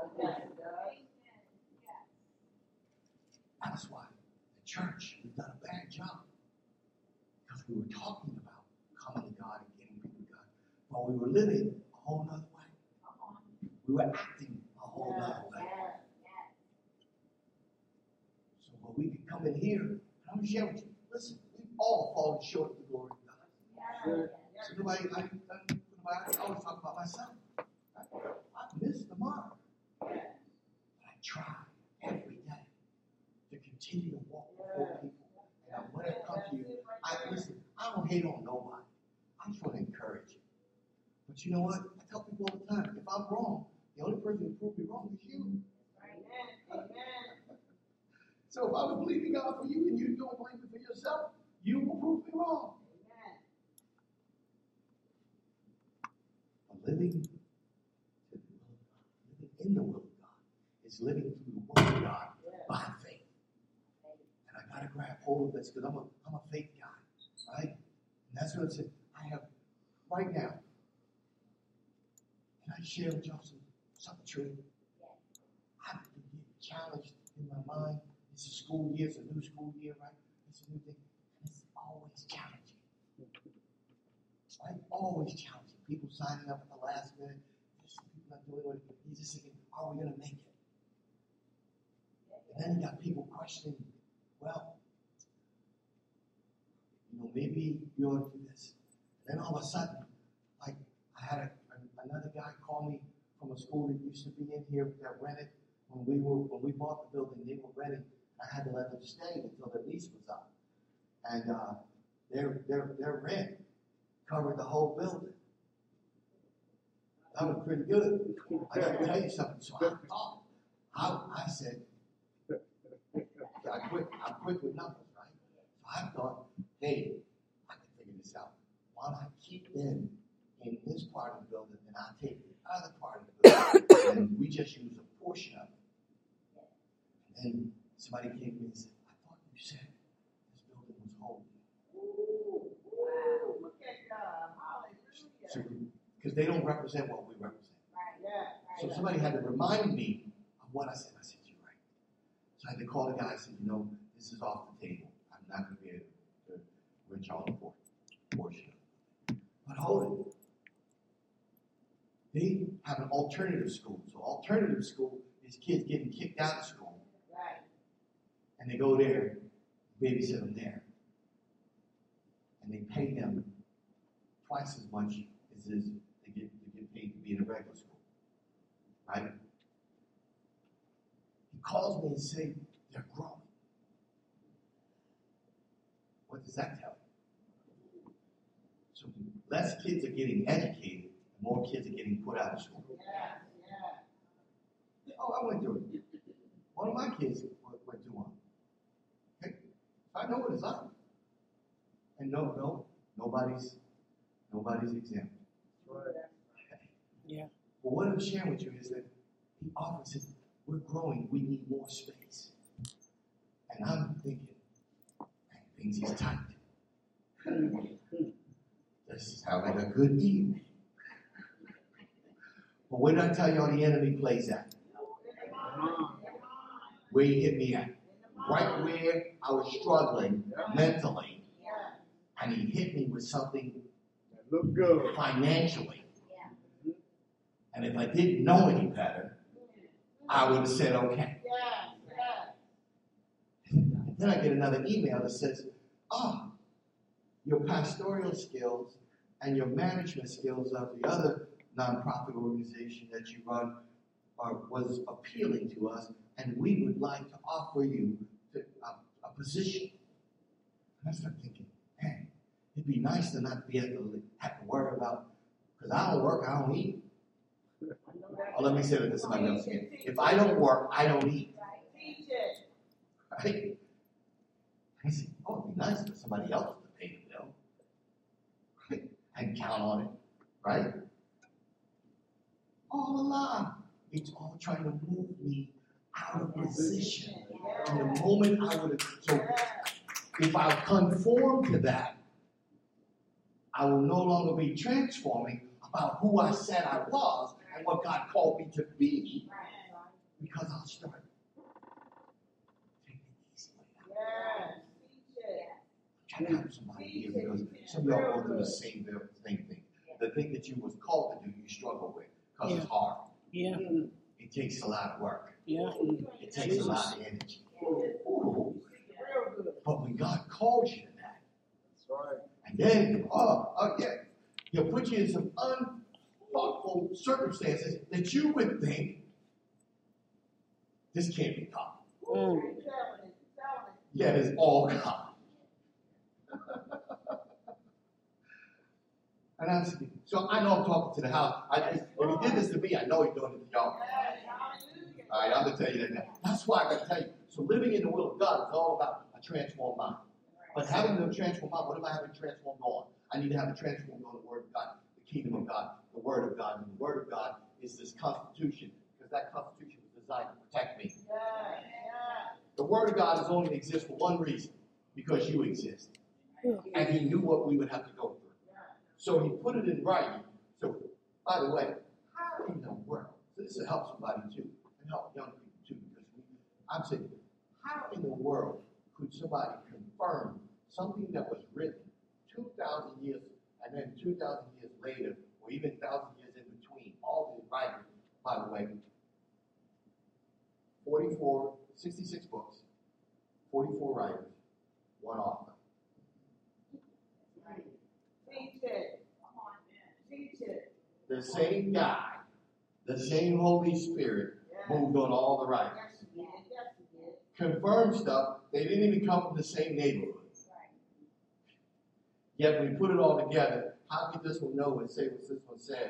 That's why the church has done a bad job. Because we were talking about coming to God and getting people to God. But we were living a whole other way. We were acting a whole other way. So when we could come in here, and I'm going to share with you, listen, we've all fallen short of the glory of God. So I always talk about myself. I missed the mark. But I try every day to continue to walk before people. And when I come to you, I don't hate on nobody. I just want to encourage you. But you know what? I tell people all the time, if I'm wrong, the only person who proved me wrong is you. Amen. So if I was believing God for you and you don't believe it for yourself, you will prove me wrong. But living in the will of God is living through the word of God by faith. And I got to grab hold of this because I'm a faith guy, right? And that's what it said. I have right now. Can I share with y'all something true? I've been getting challenged in my mind. It's a school year. It's a new school year, right? It's a new thing. And it's always challenging. Right? Always challenging. People signing up at the last minute. There's people not doing what you're just thinking, are we going to make it? And then you got people questioning, well, maybe you ought to do this. And then all of a sudden, like I had another guy call me from a school that used to be in here that rented when we bought the building. They were renting. I had to let them stay until their lease was up, and their rent covered the whole building. That was pretty good. I got to tell you something. So I said, I'm quick with numbers, right? So I thought, hey, I can figure this out. Why don't I keep them in this part of the building, and I'll take the other part of the building, and we just use a portion of it. And then somebody came to me and said, I thought you said this building was holy. Wow, look at God. Hallelujah. So, because they don't represent what we represent. So somebody had to remind me of what I said. I said, you're right. So I had to call the guy and said, this is off the table. I'm not going to be able to rent y'all a portion of it. But hold it. They have an alternative school. So alternative school is kids getting kicked out of school. Right. And they go there, babysit them there. And they pay them twice as much as they get paid to be in a regular school. Right? He calls me and says, they're growing. What does that tell you? So less kids are getting educated, and more kids are getting put out of school. Oh, I went through it. One of my kids went through one. Okay? I know what it's like. And nobody's exempt. Yeah. But what I'm sharing with you is that he often says, we're growing, we need more space. And I'm thinking, man, things is tight. This is having a good deal. But where did I tell y'all the enemy plays at? Where he hit me at? Right where I was struggling mentally. And he hit me with something Look good. financially. And if I didn't know any better, I would have said, okay. And then I get another email that says, your pastoral skills and your management skills of the other nonprofit organization that you run was appealing to us, and we would like to offer you a position. And I started thinking, man, it'd be nice to not have to worry about, because I don't work, I don't eat. Or let me say it to somebody else again. If I don't work, I don't eat. Right? I said, it'd be nice for somebody else to pay the bill. Right? And count on it. Right? All along, it's all trying to move me out of position. And the moment I would have, so if I conform to that, I will no longer be transforming about who I said I was and what God called me to be, because I'll start taking the easy way out. I'm trying to help somebody here because some of y'all go through the same thing. The thing that you was called to do, you struggle with because it's hard. Yeah. It takes a lot of work. Yeah. It takes a lot of energy. Ooh. But when God calls you to that, That's right. and then, he'll put you in some unthoughtful circumstances that you would think, this can't be God. Yet it's all God. And I'm saying, so I know I'm talking to the house. If he did this to me, I know he's doing it to y'all. All right, I'm going to tell you that now. That's why I got to tell you. So living in the will of God is all about a transformed mind. But having a transformed mind, what am I having transformed on? I need to have a transformed on the Word of God, the kingdom of God, the Word of God. And the Word of God is this Constitution, because that Constitution was designed to protect me. The Word of God is only exists for one reason, because you exist. And he knew what we would have to go through. So he put it in writing. So, by the way, how in the world, so this will help somebody too, and help young people too, because I'm saying, how in the world could somebody confirm something that was written 2,000 years, and then 2,000 years later, or even 1,000 years in between, all the writers, by the way, 66 books, 44 writers, one author. The same guy, the same Holy Spirit moved on all the writers. Confirmed stuff, they didn't even come from the same neighborhood. Yet when we put it all together, how could this one know and say what this one said?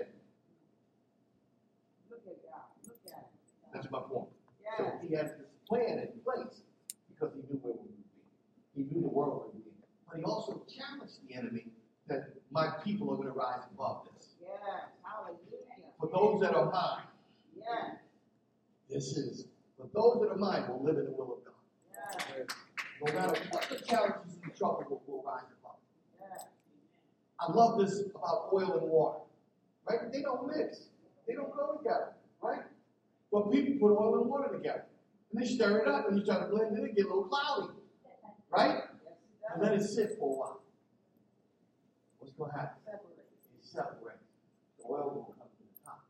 That's my point. So he had this plan in place because he knew where we would be. He knew the world would be. But he also challenged the enemy that my people are going to rise above this. For those that are mine, this is, for those that are mine will live in the will of God. No matter what the challenges and trouble will rise above. I love this about oil and water. Right? They don't mix. They don't go together. Right? But people put oil and water together. And they stir it up and you try to blend it and get a little cloudy. Right? And let it sit for a while. What's going to happen? It separates. The oil will come to the top.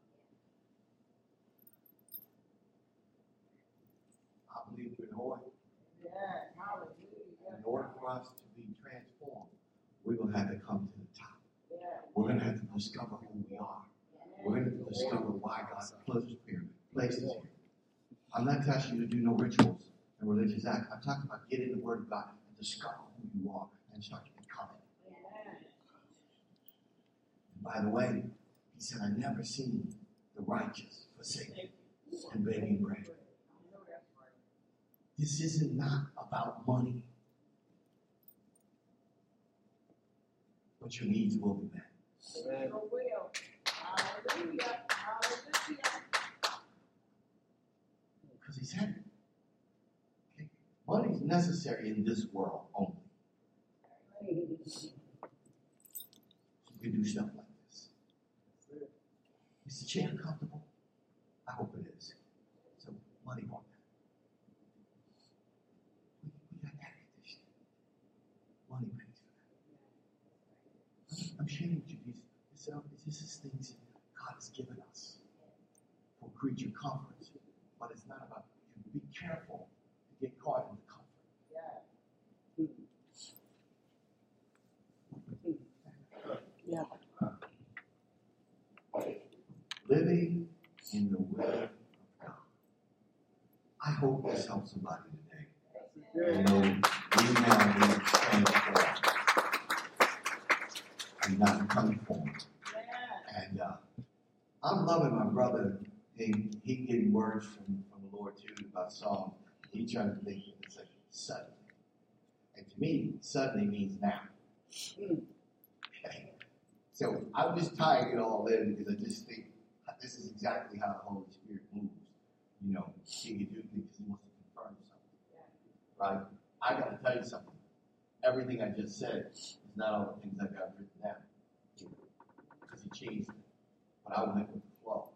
I believe in oil. In order for us to be transformed, we're going to have to come to the top. We're going to have to discover who we are. We're going to discover why God placed us here. I'm not asking you to do no rituals and religious acts. I'm talking about getting the Word of God and discover who you are and start to become it. by the way, he said, I never seen the righteous forsaken and begging bread. This isn't not about money. But your needs will be met. Amen. Hallelujah. Hallelujah. Because he said it. Okay. Money is necessary in this world only. You can do stuff like this. Is the chair comfortable? I hope it is. So money won't. We got air conditioning. Money pays for that. I'm sharing with you this is things that God has given us for creature comfort. But it's not about you. Be careful to get caught in the comfort. Yeah. Living in the will of God. I hope this helps somebody today. You know, we now need to transform and not conform. And I'm loving my brother. He getting words from the Lord too about songs. He trying to think it's like suddenly. And to me, suddenly means now. Okay. So I'm just tying it all in because I just think this is exactly how the Holy Spirit moves. You know, he can do things because he wants to confirm something. Right? I got to tell you something. Everything I just said is not all the things I got written down. Because he changed it. But I went with the flow.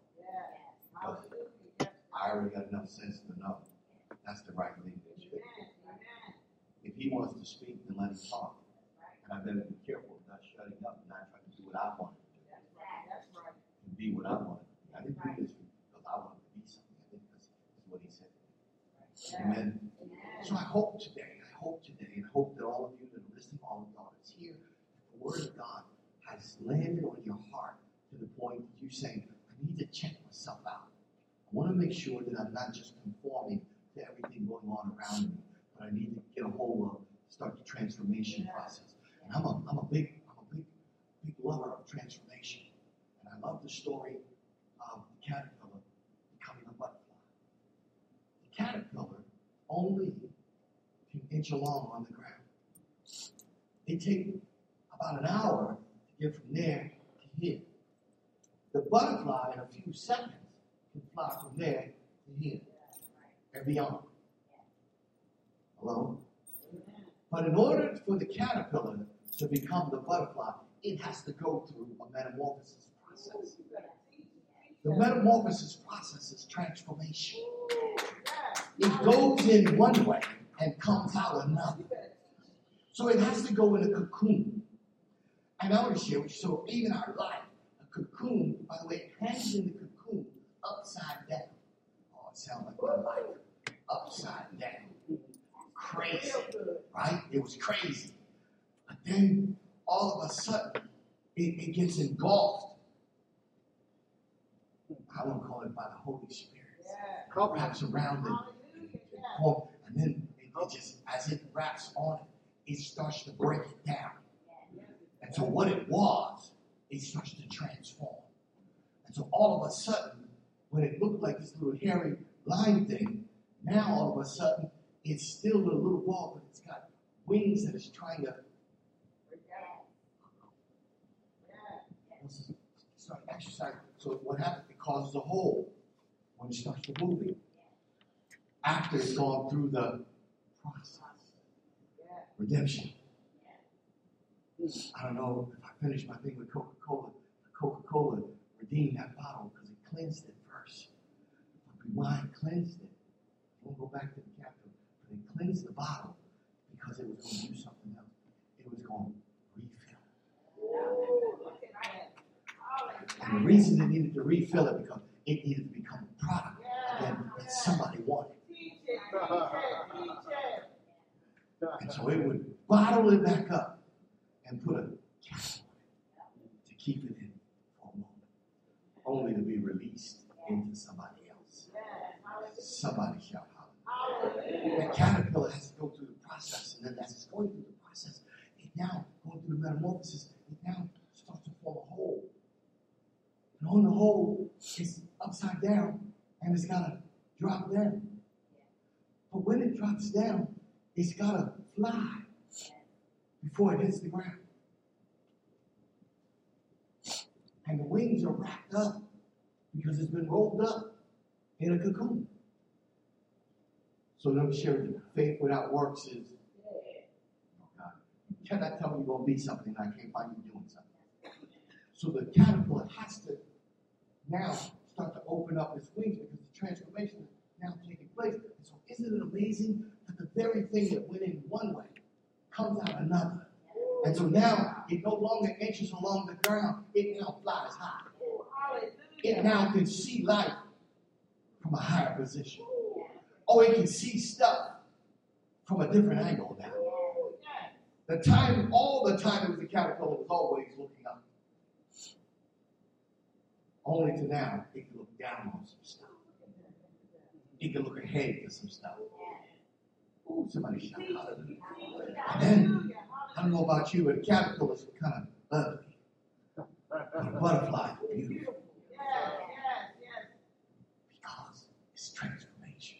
I already got enough sense to know that's the right thing to do. If he wants to speak, then let him talk. And I better be careful of not shutting up and not trying to do what I want to do. And be what I want to do. I didn't do this because I wanted to be something. I did because it's what he said to me. Amen. So I hope today, and I hope that all of you that are listening, all of y'all that's here, the Word of God has landed on your heart to the point that you say, I need to check myself out. I want to make sure that I'm not just conforming to everything going on around me, but I need to get a hold of, start the transformation process. And I'm a big lover of transformation. And I love the story of the caterpillar becoming a butterfly. The caterpillar only can inch along on the ground. They take about an hour to get from there to here. The butterfly in a few seconds can fly from there to here and beyond. Hello? But in order for the caterpillar to become the butterfly, it has to go through a metamorphosis process. The metamorphosis process is transformation. It goes in one way and comes out another. So it has to go in a cocoon. And I want to share with you, so even our life, a cocoon, by the way, it hangs in the cocoon upside down. Oh, it sounds like my life. Upside down. Crazy. Right? It was crazy. But then, all of a sudden, it gets engulfed. I want to call it by the Holy Spirit. Wraps around it. And then it just, as it wraps on it, it starts to break it down. And so what it was, it starts to transform. And so all of a sudden, when it looked like this little hairy line thing, now all of a sudden, it's still a little ball, but it's got wings that it's trying to start exercising. So what happens? It causes a hole when it starts to move. After it's gone through the process. Redemption. I don't know if I finished my thing with Coca-Cola. Coca-Cola redeemed that bottle because it cleansed it first. But wine cleansed it. I won't go back to the captain. But it cleansed the bottle because it was going to do something else. It was going to refill. And the reason it needed to refill it because it needed to become a product again that somebody wanted. And so it would bottle it back up and put a cap on it to keep it in for a moment, only to be released into somebody else. Somebody shout hallelujah. That caterpillar has to go through the process, and then as it's going through the process, it now going through the metamorphosis, it now starts to form a hole on the whole, it's upside down and it's got to drop down. But when it drops down, it's got to fly before it hits the ground. And the wings are wrapped up because it's been rolled up in a cocoon. So let me share with you. Faith without works is, oh God, you cannot tell me you're going to be something and I can't find you doing something. So the caterpillar has to now start to open up its wings because the transformation is now taking place. And so isn't it amazing that the very thing that went in one way comes out another? And so now it no longer inches along the ground, it now flies high. It now can see life from a higher position. Oh, it can see stuff from a different angle now. All the time it was the caterpillar was always looking up. Only to now, it can look down on some stuff. It can look ahead to some stuff. Oh, somebody shout hallelujah. And then, I don't know about you, but the caterpillars are kind of ugly. But butterflies are beautiful. Because it's transformation.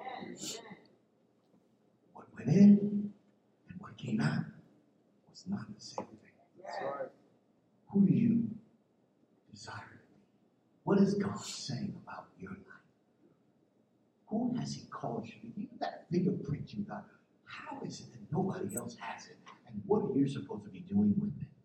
What went in and what came out was not the same thing. That's right. Who do you desire to be? What is God saying about your life? Who has He called you to be? Even that fingerprint you got, how is it that nobody else has it? And what are you supposed to be doing with it?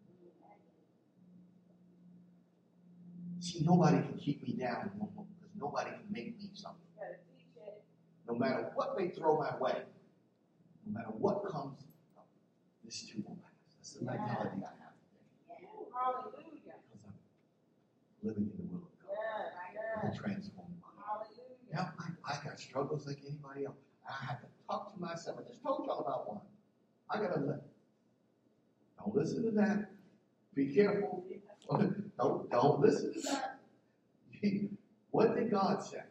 See, nobody can keep me down because nobody can make me something. No matter what they throw my way, no matter what comes up, this too will pass. That's the mentality I have today. Because I'm living in the will of God. I'm transformed by it. Now, I got struggles like anybody else. I have to talk to myself. I just told y'all about one. I got to live. Don't listen to that. Be careful. Don't listen to that. What did God say?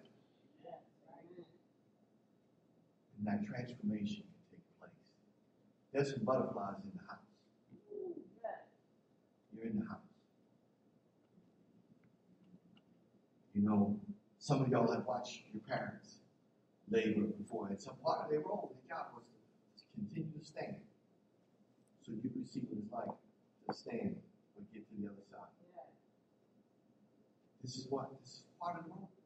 And that transformation can take place. There's some butterflies in the house. You're in the house. You know, some of y'all have watched your parents labor before, and some part of their role, their job was to continue to stand. So you could see what it's like to stand and get to the other side. This is part of the role.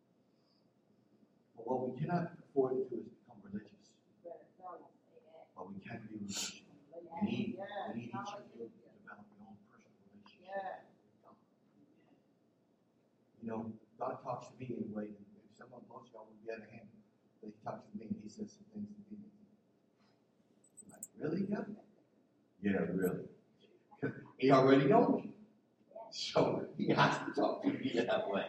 But what we cannot afford to do is become religious. But we can be relational. We need each of you to develop your own personal relationship with God. You know, God talks to me in a way that most of y'all would be able to handle. But He talks to me and He says some things to me. I'm like, really, God? Yeah, really. He already knows me. So He has to talk to me that way.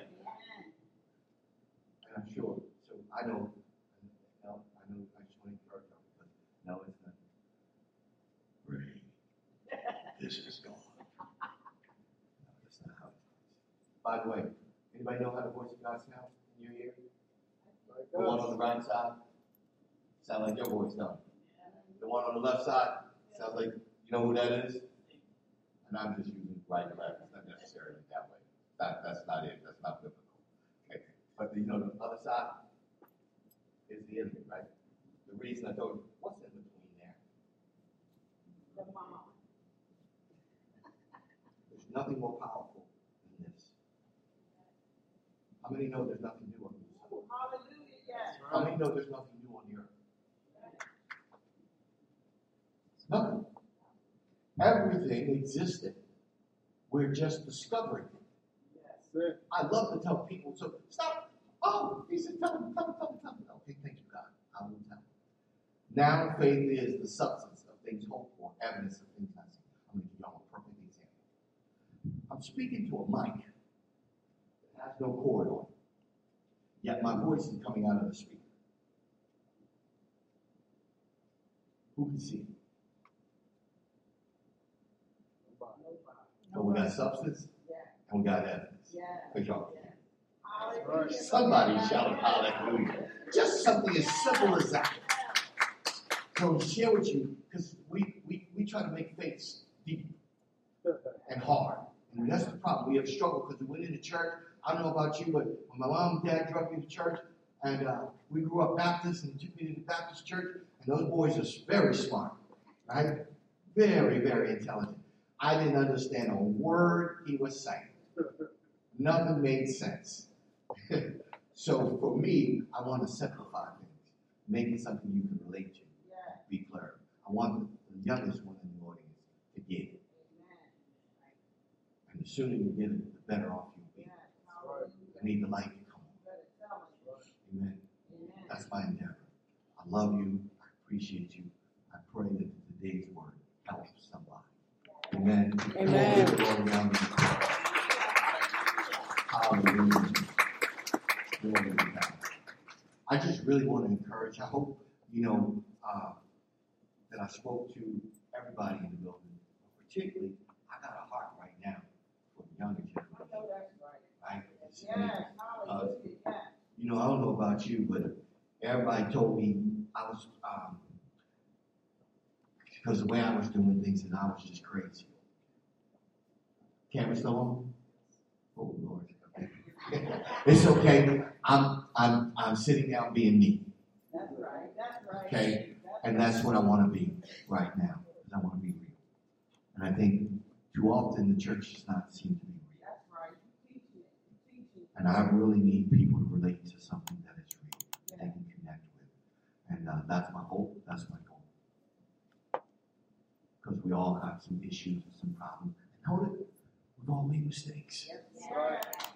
And I'm sure. So I know I just want to encourage you because no, it's not. Ray, this is God. No, that's not how it is. By the way, anybody know how the voice of God sounds in your ear? The one on the right side sounds like your voice, don't it? The one on the left side sounds like, you know who that is? And I'm just using right and left. It's not necessarily that way. That's not it. That's not biblical. Okay. But you know, the other side is the enemy, right? The reason I told you, what's in between there? There's nothing more powerful than this. How many know there's nothing new on the earth? How many know there's nothing new on the earth? Nothing. Everything existed. We're just discovering it. I love to tell people, so stop. Oh, he said, tell them. Okay, thank you, God. I will tell them. Now faith is the substance of things hoped for, evidence of things not seen. I'm going to give y'all a perfect example. I'm speaking to a mic that has no cord on it, yet my voice is coming out of the speaker. Who can see it? But we got substance and we got evidence. For y'all. Somebody shout hallelujah. Just something as simple as that. So to share with you, because we try to make faith deep and hard And that's the problem. We have struggled because we went into church. I don't know about you, but when my mom and dad drove me to church, and we grew up Baptist, and they took me to the Baptist church, and those boys are very smart, right? Very, very intelligent. I didn't understand a word he was saying. Nothing made sense. So for me, I want to simplify things, make it something you can relate to, be clear. I want the youngest one in the audience to get it. And the sooner you get it, the better off you'll be. I need the light to come on. Amen. That's my endeavor. I love you. I appreciate you. I pray that today's word helps somebody. Amen. Amen. Hallelujah. Glory to God. I just really want to encourage. I hope, that I spoke to everybody in the building. Particularly, I got a heart right now for the younger generation. Right? I don't know about you, but everybody told me I was, because the way I was doing things, and I was just crazy. Camera still on? Oh Lord. Okay. It's okay. I'm sitting down being me. That's right. Okay? And that's what I want to be right now. Because I want to be real. And I think too often the church does not seem to be real. That's right. And I really need people to relate to something that is real, that they can connect with. And that's my hope. That's my goal. Because we all have some issues and some problems. And know that we've all made mistakes. Yes,